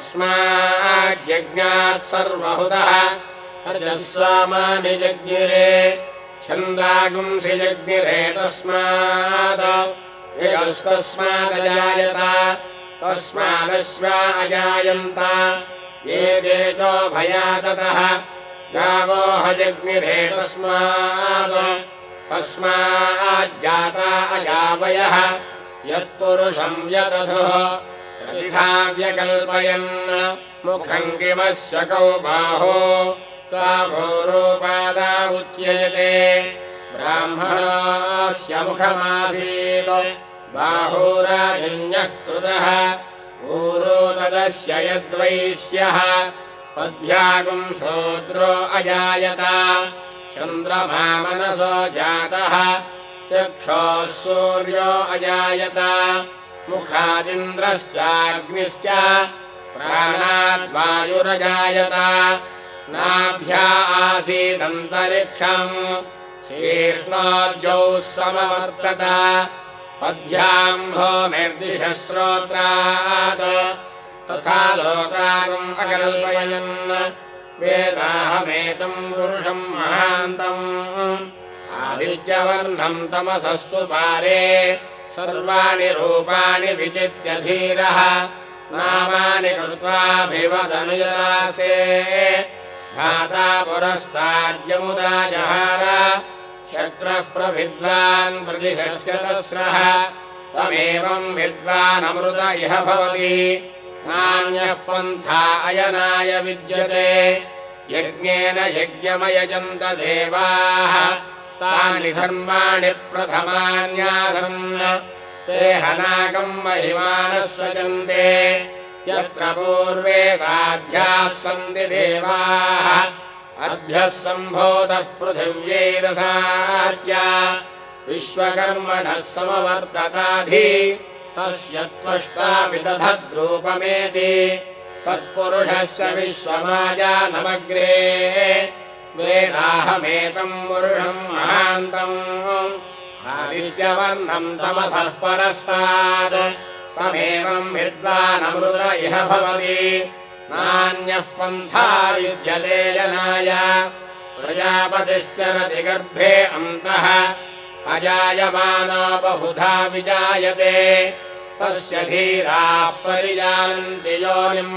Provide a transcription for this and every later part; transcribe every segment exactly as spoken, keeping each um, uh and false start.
तस्माज्जज्ञात् सर्वहुतः अर्जस्वामानि जज्ञिरे छन्दागुंसि जज्ञिरे तस्मात् यस्तस्मादजायत तस्मादश्वा अजायन्त ये तेजो भयाततः गावो हजग्निरे तस्मात् तस्माज्जाता अजावयः यत्पुरुषं यदधुः प्रतिधा व्यकल्पयन् मुखं किमस्य कौ बाहो कामो रूपादा उच्यते ब्राह्मणस्य मुखमासीत् बाहुराजन्यः कृतः ऊरो तदस्य यद्वैश्यः पद्भ्यागुं शूद्रो अजायत चन्द्रमा मनसो जातः चक्षोः सूर्यो अजायत मुखादिन्द्रश्चाग्निश्च प्राणाद्वायुरजायत नाभ्या आसीदन्तरिक्षम् शीर्ष्णोर्जौः समवर्तत पद्भ्याम् भूमिर्दिशः श्रोत्रात् तथा लोकागम् अकल्पयन् वेदाहमेतम् पुरुषम् महान्तम् आदित्यवर्णम् तमसस्तु पारे सर्वाणि रूपाणि विचित्य धीरः नामानि कृत्वाभिवदनुयासे धाता पुरस्ताद्यमुदा जहार शक्रः प्रविद्वान् प्रतिशस्य तस्रः तमेवम् विद्वानमृत इह भवति नान्यः पन्था अयनाय विद्यते यज्ञेन यज्ञमयजन्त देवाः तानि धर्माणि प्रथमान्यासन् ते हनाकम् महिमानः सजन्ते यत्र पूर्वे साध्याः सन्ति देवाः अभ्यः सम्भूतः पृथिव्यैरसाच्य विश्वकर्मणः समवर्तताधि तस्य त्वष्टापि दधद्रूपमेति तत्पुरुषस्य विश्वमाजानमग्रे वेदाहमेतम् पुरुषम् महान्तम् आदित्यवर्णम् तमसः परस्तात् तमेवम् विद्वानमृत इह भवति नान्यः पन्था विद्यते जनाय प्रजापतिश्चरति गर्भे अन्तः अजायमानो बहुधा विजायते तस्य धीराः परिजानन्ति योनिम्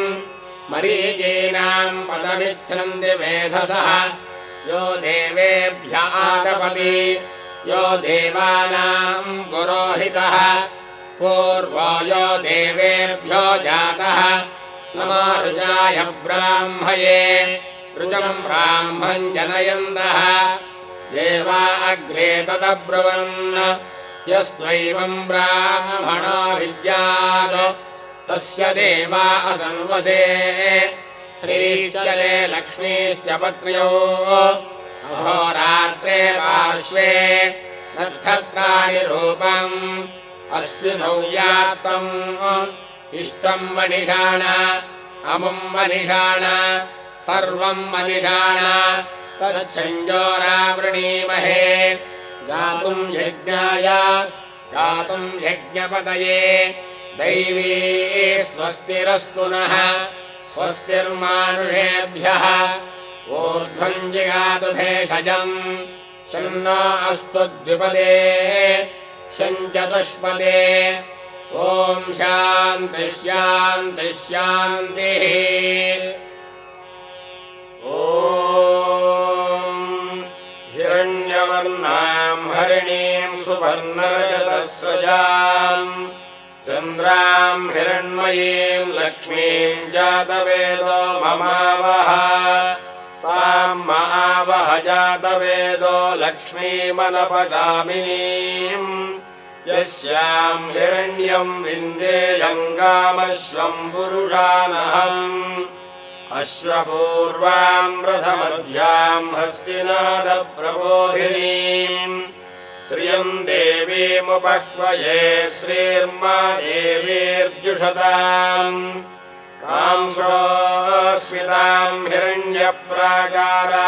मरीचीनाम् पदमिच्छन्ति मेधसः यो देवेभ्य आतपति यो देवानाम् पुरोहितः पूर्वो यो देवेभ्यो जातः नमो ऋजाय ब्राह्मये ऋजम् ब्राह्मम् जनयन्तः देवा अग्रे तदब्रुवन् यस्त्वैवम् ब्राह्मणो विद्यात् तस्य देवा असंवसे श्रीश्चले लक्ष्मीश्च पत्न्यौ अहोरात्रे पार्श्वे नक्षत्राणि रूपम् अश्विनौ यात्तम् इष्टम् मनिषाण अमुम् मनिषाण सर्वम् मनिषाण तच्छञ्जोरावृणीमहे गातुम् यज्ञाय गातुम् यज्ञपतये दैवी स्वस्तिरस्तु नः स्वस्तिर्मानुषेभ्यः ऊर्ध्वम् जिगातु भेषजम् शन्नो अस्तु द्विपदे शञ्चतुष्पदे ॐ शान्तिः शान्तिः शान्तिः ॐ हिरण्यवर्णाम् हरिणीम् सुवर्णरजतस्रजाम् चन्द्राम् हिरण्मयीम् लक्ष्मीम् जातवेदो ममावह ताम् महावह जातवेदो लक्ष्मीमनपगामिनीम् यस्याम् हिरण्यम् विन्देयङ्गामश्वम् पुरुषानहम् अश्वपूर्वाम् रथमध्याम् हस्तिनादप्रबोधिनीम् श्रियम् देवीमुपह्वये श्रीर्मा देवीर्जुषताम् कांसोऽस्मिताम्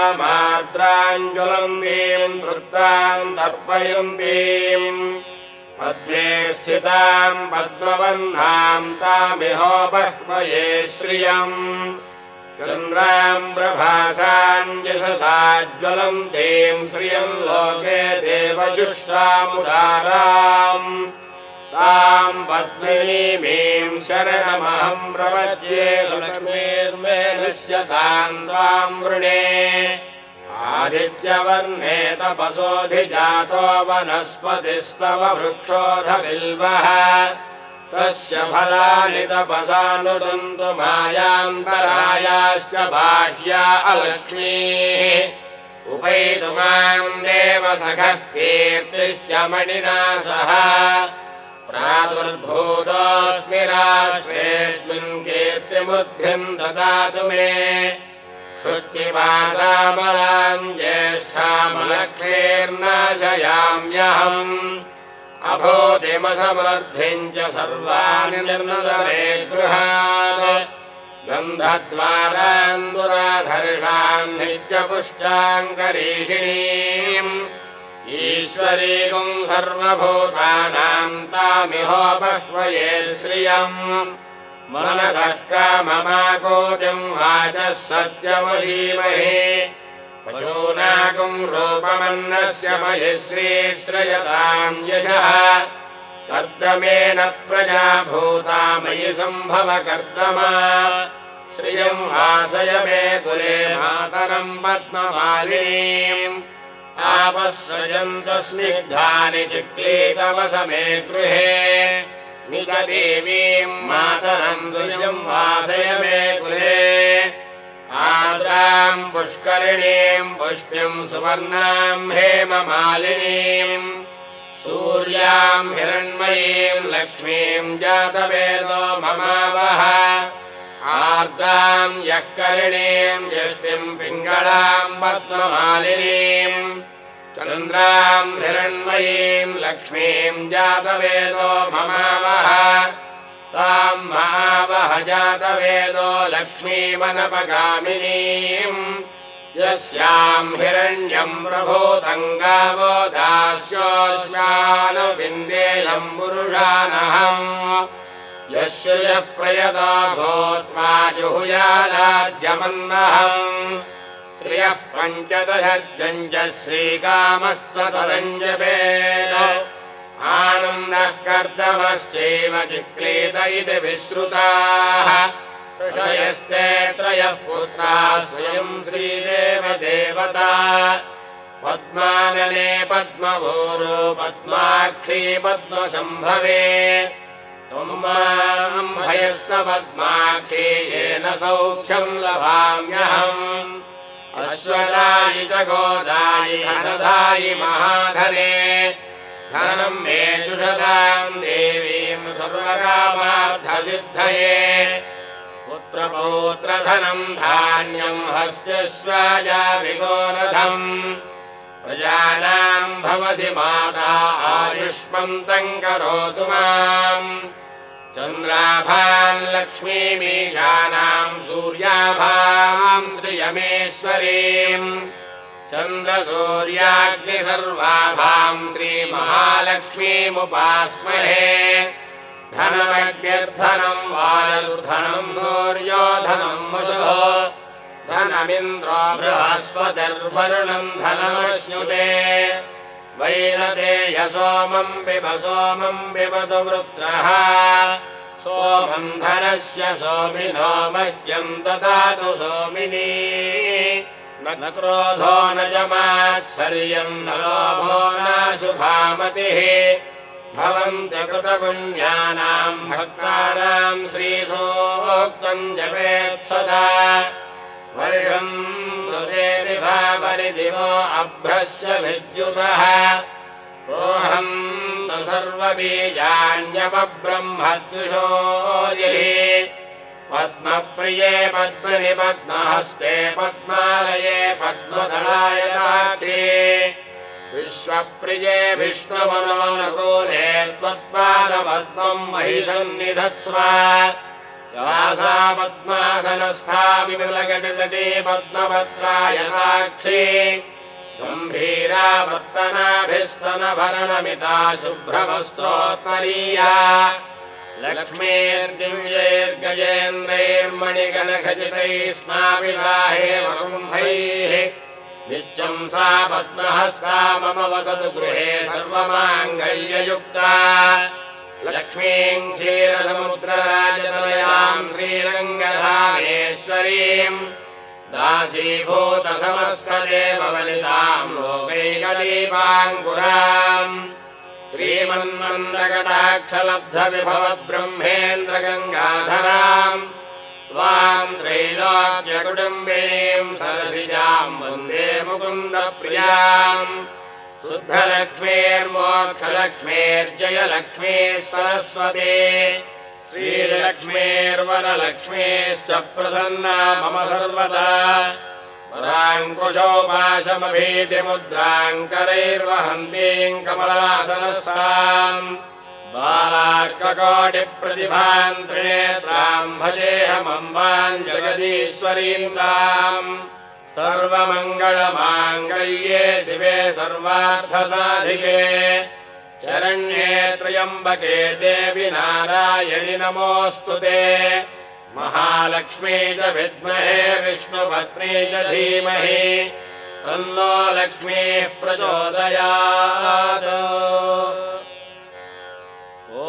हिरण्यप्राकारामार्द्राञ्ज्वलन्तीम् तृप्ताम् तर्पयन्तीम् पद्मे स्थिताम् पद्मवर्णाम् तामिहोपह्वये श्रियम् चन्द्राम् प्रभासाम् यशसा ज्वलन्तीम् श्रियम् लोके देवजुष्टामुदाराम् ताम् पद्मिनीमीम् शरणमहम् प्रपद्ये लक्ष्मीर्मे नश्यताम् त्वाम् वृणे आदित्यवर्णे तपसोऽधिजातो वनस्पतिस्तव वृक्षोऽधबिल्वः तस्य फलानि तपसानुदन्तु मायान्तरायाश्च बाह्या अलक्ष्मीः उपैतु माम् देवसखः कीर्तिश्च मणिना सह प्रादुर्भूतोऽस्मि राष्ट्रेऽस्मिन् कीर्तिमुद्धिम् ददातु मे श्रुतिमासामराम् ज्येष्ठामलक्ष्मीर्नाशयाम्यहम् अभूतिमसमृद्धिम् च सर्वाणि निर्नदमे गृहात् गन्धद्वारान् दुराधर्षान् नित्यपुष्टाङ्करीषिणीम् ईश्वरीकुम् सर्वभूतानाम् तामिहोपह्वये श्रियम् मनसः काममाकोटिम् वाचः सत्यमधीमहि पशूनाकुम् रूपमन्नस्य मयि श्रीश्रयताम् यशः कर्दमेन प्रजा भूता मयि सम्भव कर्दमा श्रियम् वासय मे कुले मातरम् पद्ममालिनीम् आपःसृजन्त स्निग्धानि चिक्लीतवस मे गृहे निजदेवीम् मातरम् दुर्यम् वासय मे कुले आर्द्राम् पुष्करिणीम् पुष्टिम् सुवर्णाम् हेममालिनीम् सूर्याम् हिरण्मयीम् लक्ष्मीम् जातवेदो ममावह आर्द्राम् यः करिणीम् यष्टिम् पिङ्गळाम् पद्ममालिनीम् चन्द्राम् हिरण्मयीम् लक्ष्मीम् जातवेदो ममावह ताम् महावह जातवेदो लक्ष्मीमनपगामिनीम् यस्याम् हिरण्यम् प्रभूतम् गावो दास्योऽश्वानुविन्देयम् पुरुषानहम् यश्रियः प्रयतो भूत्वा जुहुयादाद्यमन्नहम् श्रियः पञ्चदशर्जम् च श्रीकामः सततञ्जपेद आनन्दः कर्दमश्चैव चिक्लीत इति विश्रुताः ऋषयस्ते त्रयः पुत्राः स्वयम् श्रीदेवदेवता पद्मानने पद्मभूरो पद्माक्षी पद्मसम्भवे त्वम् माम् भयस्व पद्माक्षी येन सौख्यम् लभाम्यहम् अश्वदायि च गोदायि धनदायि महाधने धनम् मे जुषदाम् देवीम् सर्वकामार्थसिद्धये पुत्रपौत्रधनम् धान्यम् हस्त्यश्वाजाभिगोरथम् प्रजानाम् भवसि माता आयुष्मन्तम् करोतु माम् चन्द्राभाम् लक्ष्मीमीशानाम् सूर्याभाम् श्रियमेश्वरीम् चन्द्रसूर्याग्निसर्वाभाम् श्रीमहालक्ष्मीमुपास्महे धनमग्निर्धनम् वायुर्धनम् सूर्यो धनम् वसुः धनमिन्द्रो बृहस्पतिर्वरुणम् धनमश्नुते वैनतेय सोमम् पिब सोमम् पिबतु वृत्रः सोमम् धनस्य सोमिनो मह्यम् ददातु सोमिनी न क्रोधो न च मात्सर्यम् न लोभो न शुभामतिः भवन्ति कृतपुण्यानाम् भक्तानाम् श्रीसूक्तम् जपेत् सदा वर्षम् सुते विभावरिदिवो अभ्रस्य विद्युतः रोहम् तु सर्वबीजान्यपब्रह्मद्विषोऽयि पद्मप्रिये पद्मनि पद्महस्ते पद्मालये पद्मदलायताक्षी विश्वप्रिये विष्णुमनोनुकूले त्वत्पादपद्मम् महिषन्निधत्स्व यासा पद्मासनस्था विमलकटितटे पद्मपत्रायताक्षी गम्भीरावर्तनाभिस्तनभरणमिता शुभ्रवस्त्रोत्तरीया लक्ष्मीर्दिव्यैर्गजेन्द्रैर्मणिगणखचितैः स्नापिता हेमकुम्भैः नित्यं सा पद्महस्ता मम वसतु गृहे सर्वमाङ्गल्ययुक्ता लक्ष्मीं क्षीरसमुद्रराजतनयां श्रीरङ्गधामेश्वरीं दासीभूतसमस्तदेववनितां लोकैकदीपाङ्कुराम् श्रीमन्मन्दकटाक्षलब्धविभवब्रह्मेन्द्रगङ्गाधराम् त्वां त्रैलोक्यकुटुम्बिनीं सरसिजां वन्दे मुकुन्दप्रियाम् शुद्धलक्ष्मीर्मोक्षलक्ष्मीर्जयलक्ष्मीः सरस्वती श्रीलक्ष्मीर्वरलक्ष्मीश्च प्रसन्ना मम सर्वदा वराङ्कुशोपाशमभीतिमुद्राङ्करैर्वहन्तीं कमलासनस्ताम् बालार्ककोटिप्रतिभां त्रिनेत्रां भजेऽहमम्बां जगदीश्वरीं ताम् सर्वमङ्गलमाङ्गल्ये शिवे सर्वार्थसाधिके शरण्ये त्र्यम्बके देवि नारायणि नमोऽस्तु ते महालक्ष्मी च विद्महे विष्णुपत्नी च धीमहि तन्नो लक्ष्मीः प्रचोदयात्। ॐ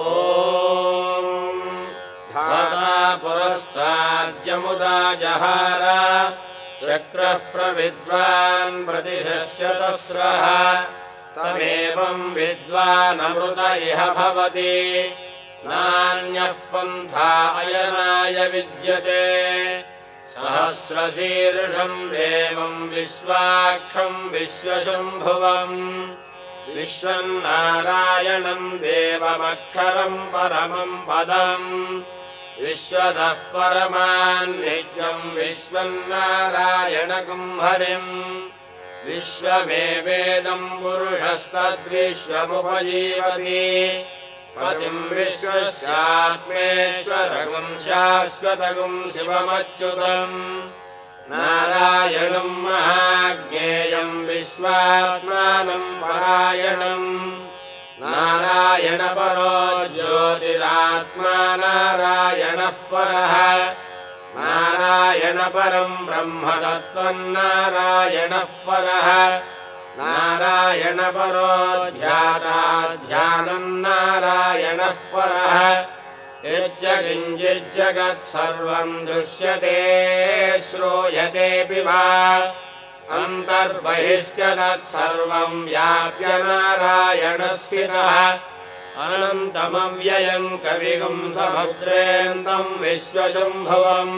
धाता पुरस्ताद्यमुदा जहार शक्रः प्रविद्वान् प्रतिशस्यतस्रः तमेवं विद्वानमृत इह भवति नान्यः पन्था अयनाय विद्यते सहस्रशीर्षं देवं विश्वाक्षं विश्वशम्भुवम् विश्वन्नारायणं देवमक्षरं परमं पदम् विश्वतः परमान्नित्यं विश्वन्नारायणकं हरिम् विश्वमेवेदं पुरुषस्तद्विश्वमुपजीवति पतिं विश्वस्यात्मेश्वरगं शाश्वतगं शिवमच्युतम् नारायणं महाज्ञेयं विश्वात्मानं परायणम् नारायणपरो ज्योतिरात्मा नारायणः परः नारायणपरं ब्रह्मतत्त्वं नारायणः परः नारायणपरो ध्याता ध्यानं नारायणः परः यच्च किञ्चिज्जगत्सर्वं दृश्यते श्रूयतेऽपि वा अन्तर्बहिश्च तत्सर्वं व्याप्य नारायणस्थितः अनन्तमव्ययं कविगुं समुद्रेन्दं विश्वशम्भुवम्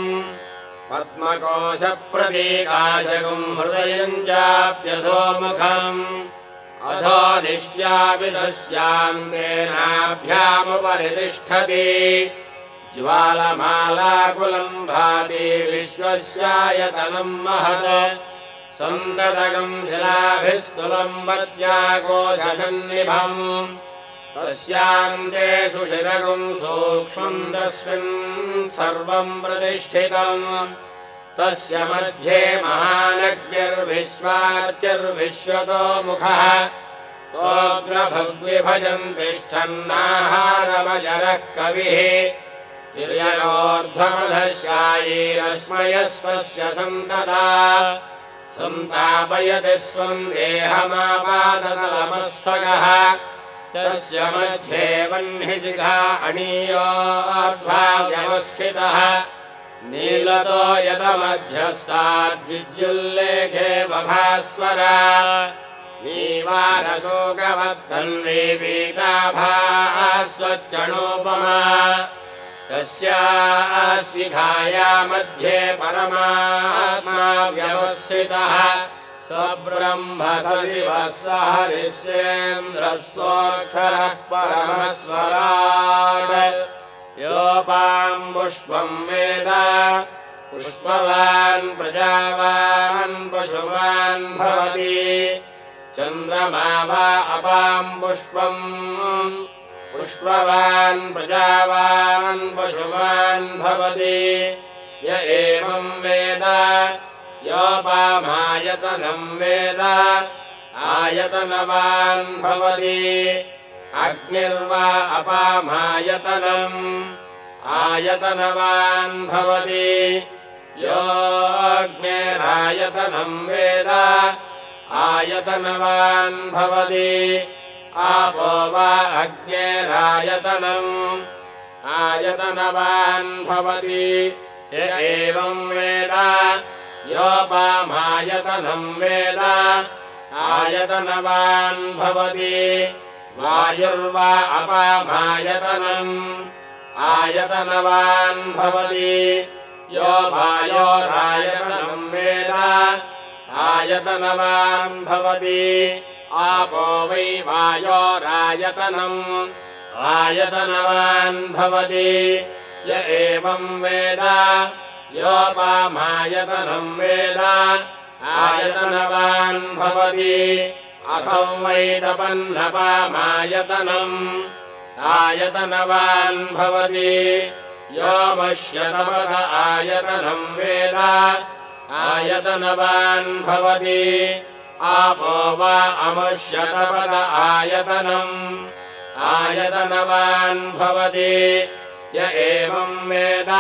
पद्मकोशप्रतीकाशगुं हृदयं चाप्यधोमुखम् अधो निष्ट्याविदस्यान्तेनाभ्यामुपरि तिष्ठति ज्वालमालाकुलं भाति विश्वस्यायतनं महत् सन्ततगं शिलाभिस्तुलं वत्याकोशसन्निभम् तस्यान्ते सुशिरगुं सूक्ष्मं तस्मिन् सर्वं प्रतिष्ठितम् तस्य मध्ये महानग्निर्विश्वार्चिर्विश्वतो मुखः सोऽग्रभग्विभजन् तिष्ठन्नाहारमजरः कविः तिर्ययोर्ध्वमधशायीरश्मयस्वस्य सन्तता सन्तापयति स्वं देहमापादतलमस्तकः तस्य मध्ये वह्निशिखा अणीयोर्भाव्यवस्थितः नीलतो यदमध्यस्ताद्विद्युल्लेखे बभास्वरा नीवारशोकवत्तन्वीपीताभास्वच्चणोपमा तस्याः शिखाया मध्ये परमात्मा व्यवस्थितः स ब्रह्म सशिवः स हरिश्चेन्द्रः सोऽक्षरः परमस्वराट् योपां पुष्पं वेद पुष्पवान् प्रजावान् पशुवान् भवति चन्द्रमा वा अपां पुष्पम् पुष्पवान् प्रजावान् पशुवान् भवति य एवं वेद योपामायतनं वेद आयतनवान् भवति अग्निर्वा अपामायतनम् आयतनवान् भवति यो अग्निरायतनं वेद आयतनवान् भवति आपो वा अग्निरायतनम् आयतनवान् भवति य एवं वेद योपामायतनं वेद आयतनवान् भवति वायुर्वा अपामायतनम् आयतनवान् भवति यो वायोरायतनं वेद आयतनवान् भवति आपो वै वायोरायतनम् आयतनवान् भवति य एवं वेद योपामायतनं वेद आयतनवान् भवति असौ वै तपन्नपामायतनम् आयतनवान् भवति यो मश्यतपद आयतनं वेद आयतनवान् भवति आपो वा अमश्यतपद आयतनम् आयतनवान् भवति य एवं वेद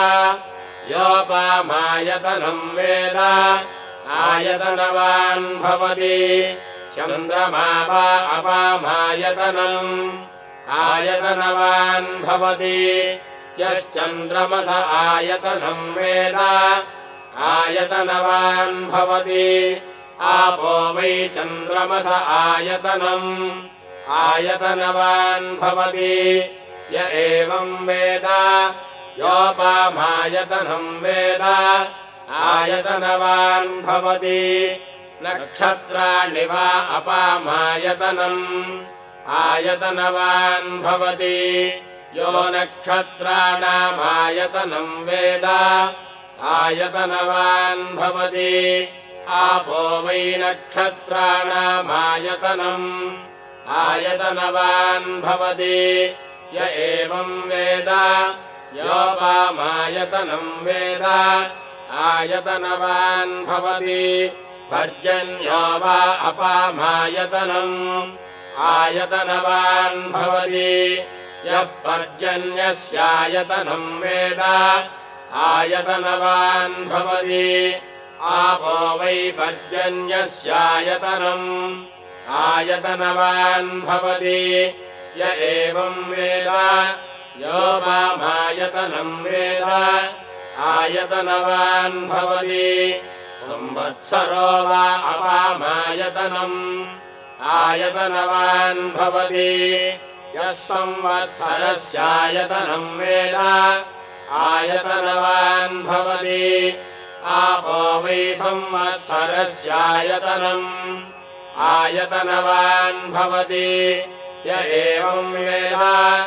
योपामायतनं वेद आयतनवान् भवति चन्द्रमा वा अपामायतनम् आयतनवान् भवति यश्चन्द्रमस आयतनं वेद आयतनवान् भवति आपो वै चन्द्रमस आयतनम् आयतनवान् भवति य एवं वेद योपामायतनं वेद आयतनवान् भवति नक्षत्राणि वा अपामायतनम् आयतनवान् भवति यो नक्षत्राणामायतनं वेद आयतनवान् भवति आपो वै नक्षत्राणामायतनम् आयतनवान् भवति य एवं वेद योपामायतनं वेद आयतनवान् भवति पर्जन्यो वा अपामायतनम् आयतनवान् भवति यः पर्जन्यस्यायतनं वेद आयतनवान् भवति आपो वै पर्जन्यस्यायतनम् आयतनवान् भवति य एवं वेद योपामायतनं वेद आयतनवान् भवति संवत्सरो वा अपामायतनम् आयतनवान् भवति यः संवत्सरस्यायतनं वेद आयतनवान् भवति आपो वै संवत्सरस्यायतनम् आयतनवान् भवति य एवं वेद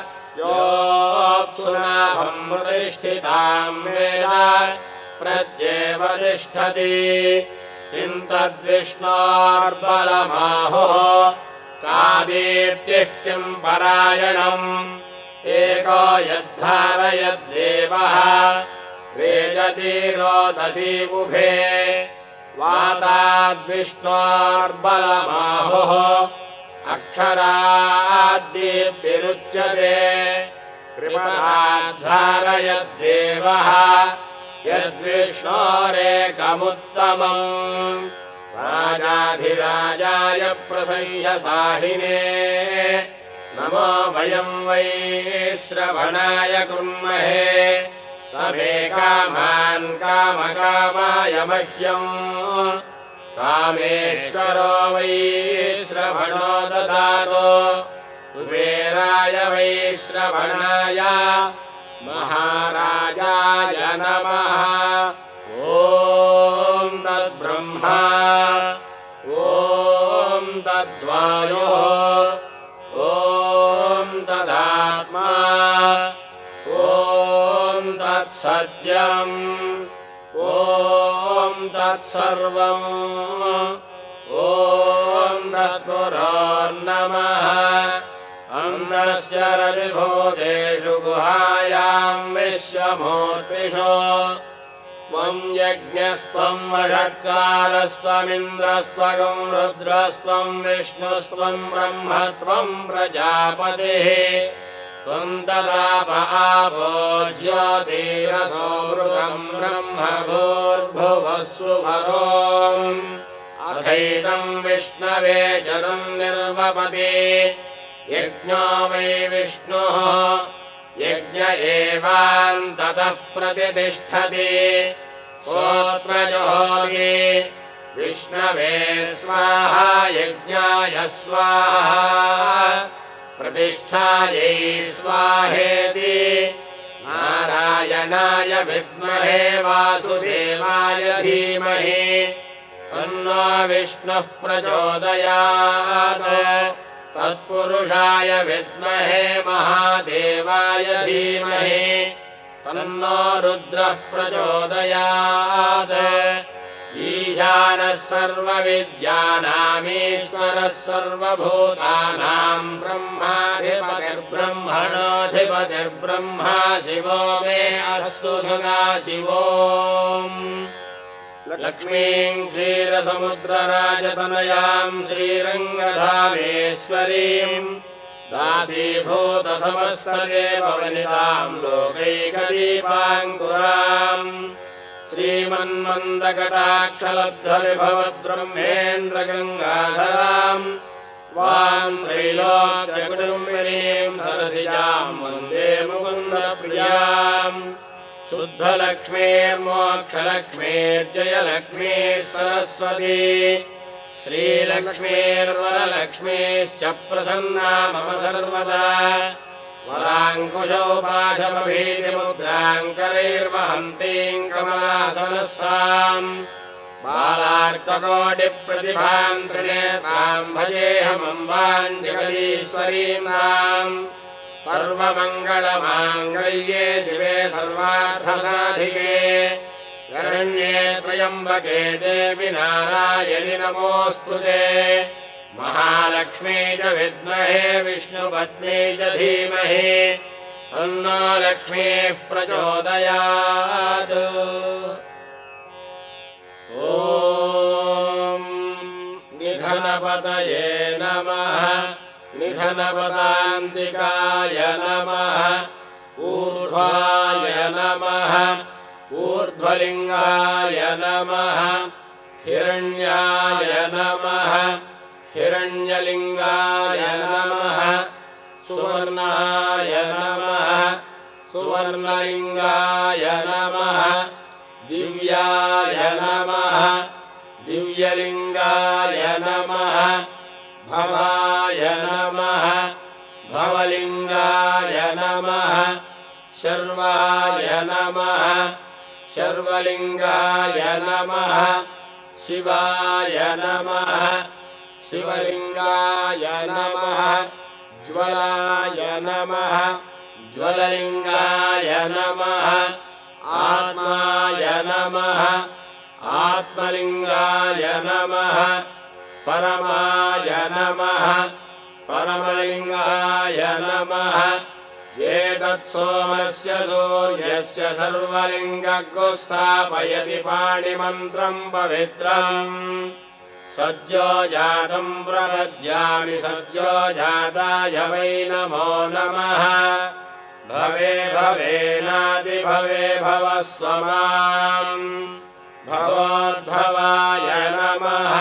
योऽप्सुनाभं प्रतिष्ठितां वेद प्रत्येव तिष्ठति किं तद्विष्णोर्बलमाहुः का दीप्तिः किं परायणम् एको यद्धारयद्देवः वेदति रोदसी उभे वाताद्विष्णोर्बलमाहुः अक्षराद्दीप्तिरुच्यते कृपणाद्धारयद्देवः यद्विष्णोरेकमुत्तमम् राजाधिराजाय प्रसह्यसाहिने नमो वयं वै श्रवणाय कुर्महे समे कामान् कामकामाय मह्यम् कामेश्वरो वै श्रवणो ददातु कुबेराय वै श्रवणाय महाराजाय नमः ॐ तद्ब्रह्मा ॐ तद्वायुः ॐ तदात्मा ॐ तत्सत्यम् ॐ तत्सर्वम् ॐ तत्पुरोर्नमः अन्धश्चरति भूतेषु गुहायां विश्वमूर्तिषु त्वं त्वं यज्ञस्त्वं वषट्कारस्त्वमिन्द्रस्त्वगं रुद्रस्त्वं विष्णुस्त्वं ब्रह्म त्वं प्रजापतिः त्वं तदाप आपो ज्योतिरसो मृतं ब्रह्म भूर्भुवस्सुवरोम् अथैतं विष्णवे चरुं निर्वपति यज्ञो वै विष्णुः यज्ञ एवान्ततः प्रतितिष्ठति सोऽत्रजोऽपि विष्णवे स्वाहा यज्ञाय स्वाहा प्रतिष्ठायै स्वाहेति नारायणाय विद्महे वासुदेवाय धीमहि तन्नो विष्णुः प्रचोदयात् तत्पुरुषाय विद्महे महादेवाय धीमहि तन्नो रुद्रः प्रचोदयात् ईशानः सर्वविद्यानामीश्वरः सर्वभूतानां ब्रह्माधिपतिर्ब्रह्मणोऽधिपतिर्ब्रह्मा शिवो मे अस्तु सदाशिवो लक्ष्मीं क्षीरसमुद्रराजतनयां श्रीरङ्गधामेश्वरीं दासीभूतसमस्तदेववनितां लोकैकदीपाङ्कुराम् श्रीमन्मन्दकटाक्षलब्धविभवद्ब्रह्मेन्द्रगङ्गाधरां त्वां त्रैलोक्यकुटुम्बिनीं सरसिजां वन्दे मुकुन्दप्रियाम् शुद्धलक्ष्मीर्मोक्षलक्ष्मीर्जयलक्ष्मीः सरस्वती श्रीलक्ष्मीर्वरलक्ष्मीश्च प्रसन्ना मम सर्वदा वराङ्कुशौ पाशमभीतिमुद्राङ्करैर्वहन्तीं कमलासनस्थाम् बालार्ककोटिप्रतिभां त्रिनेत्रां भजेऽहमम्बां जगदीश्वरीं सर्वमङ्गलमाङ्गल्ये शिवे सर्वार्थसाधिके शरण्ये त्र्यम्बके देवि नारायणि नमोऽस्तुते महालक्ष्मी च विद्महे विष्णुपत्नी च धीमहि तन्नो लक्ष्मीः प्रचोदयात् ॐ निधनपतये नमः निधनपदान्तिकाय नमः ऊर्ध्वाय नमः ऊर्ध्वलिङ्गाय नमः हिरण्याय नमः हिरण्यलिङ्गाय नमः सुवर्णाय नमः सुवर्णलिङ्गाय नमः दिव्याय नमः दिव्यलिङ्गाय नमः भवाय नमः भवलिङ्गाय नमः शर्वाय नमः शर्वलिङ्गाय नमः शिवाय नमः शिवलिङ्गाय नमः ज्वलाय नमः ज्वललिङ्गाय नमः आत्माय नमः आत्मलिङ्गाय नमः परमाय नमः परमलिङ्गाय नमः एतत्सोमस्य सूर्यस्य सर्वलिङ्गगो स्थापयति पाणिमन्त्रं पवित्रम् सद्यो जातं प्रपद्यामि सद्यो जाताय वै नमो नमः भवे भवेनादिभवे भवः स्वमाम् भवोद्भवाय नमः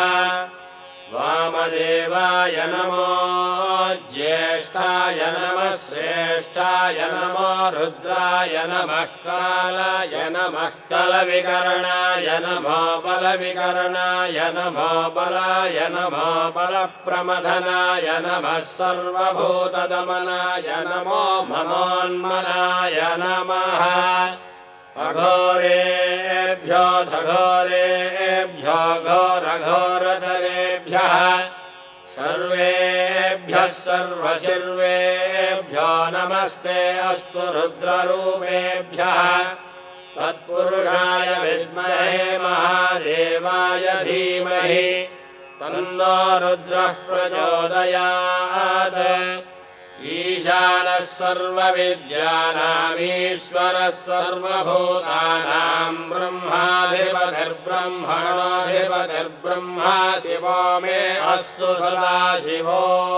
वामदेवाय नमो ज्येष्ठाय नमः श्रेष्ठाय नमो रुद्राय नमः कालाय नमः कलविकरणाय नमो बलविकरणाय नमो बलाय नमो बलप्रमथनाय नमः सर्वभूतदमनाय नमो ममोन्मनाय नमः अघोरेभ्यो घोरेभ्यो घोरघोरतरेभ्यः सर्वेभ्यः सर्वशिर्वेभ्यो नमस्ते अस्तु रुद्ररूपेभ्यः तत्पुरुषाय विद्महे महादेवाय धीमहि तन्नो रुद्रः प्रचोदयात् ईशानः सर्वविद्यानामीश्वरः सर्वभूतानां ब्रह्माधिपतिर्ब्रह्मणोऽधिपतिर्ब्रह्मा शिवो मे अस्तु सदा शिवो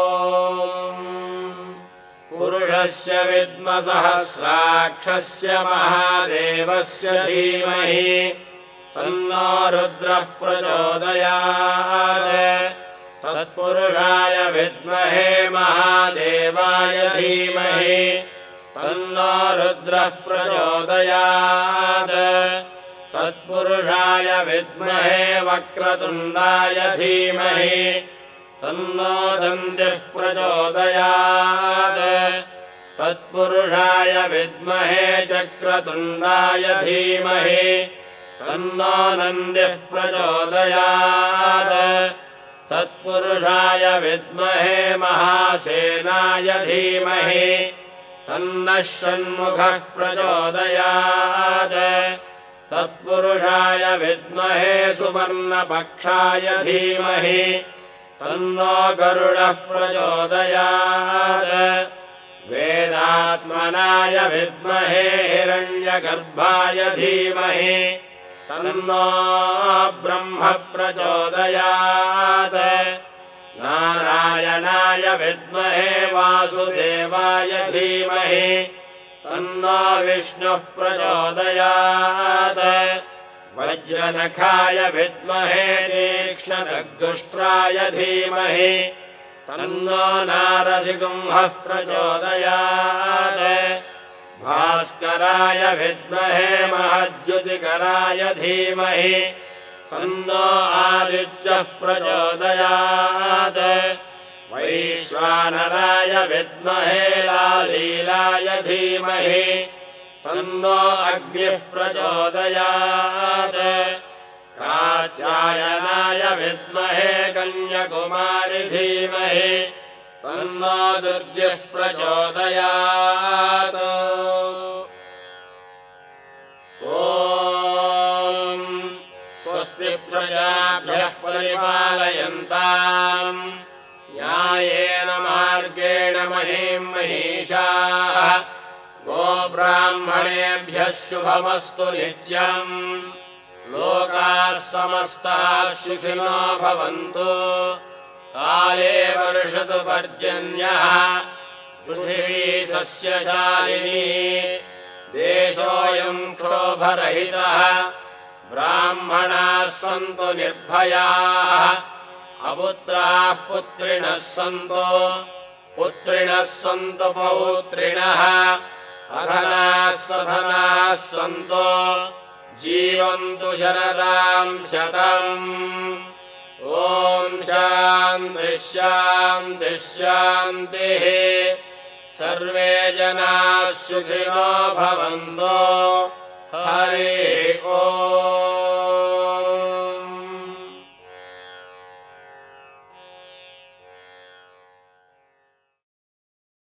पुरुषस्य विद्मसहस्राक्षस्य महादेवस्य धीमहि तन्नो रुद्रः प्रचोदयात् तत्पुरुषाय विद्महे महादेवाय धीमहि तन्नो रुद्रः प्रचोदयात् तत्पुरुषाय विद्महे वक्रतुण्डाय धीमहि तन्नो दन्तिः प्रचोदयात् तत्पुरुषाय विद्महे चक्रतुण्डाय धीमहि तन्नो नन्दिः प्रचोदयात् तत्पुरुषाय विद्महे महासेनाय धीमहि तन्नः षण्मुखः प्रचोदयात् तत्पुरुषाय विद्महे सुवर्णपक्षाय धीमहि तन्नो गरुडः प्रचोदयात् वेदात्मनाय विद्महे हिरण्यगर्भाय धीमहि तन्नो ब्रह्म प्रचोदयात् नारायणाय विद्महे वासुदेवाय धीमहि तन्नो विष्णुः प्रचोदयात् वज्रनखाय विद्महे तीक्ष्णदग्गुष्ट्राय धीमहि तन्नो नारसिंहः प्रचोदयात् भास्कराय विद्महे महद्युतिकराय धीमहि तन्नो आदित्यः प्रचोदयात् वैश्वानराय विद्महे लालीलाय धीमहि तन्नो अग्निः प्रचोदयात् कात्यायनाय विद्महे कन्याकुमारी धीमहि तन्नो दुर्गः प्रचोदयात् ॐ स्वस्ति प्रजाभ्यः परिपालयन्ताम् न्यायेन मार्गेण महीं महिषाः गोब्राह्मणेभ्यः शुभमस्तु नित्यम् लोकाः समस्ताः सुखिनो भवन्तु काले वर्षतु पर्जन्यः पृथिवी सस्यशालिनी देशोऽयं क्षोभरहितः ब्राह्मणाः सन्तु निर्भयाः अपुत्राः पुत्रिणः सन्तु पुत्रिणः सन्तु पौत्रिणः अधनाः सधनाः सन्तु जीवन्तु शरदां शतम् ॐ शान्तिः शान्तिः शान्तिः सर्वे जनाः सुखिनो भवन्तु।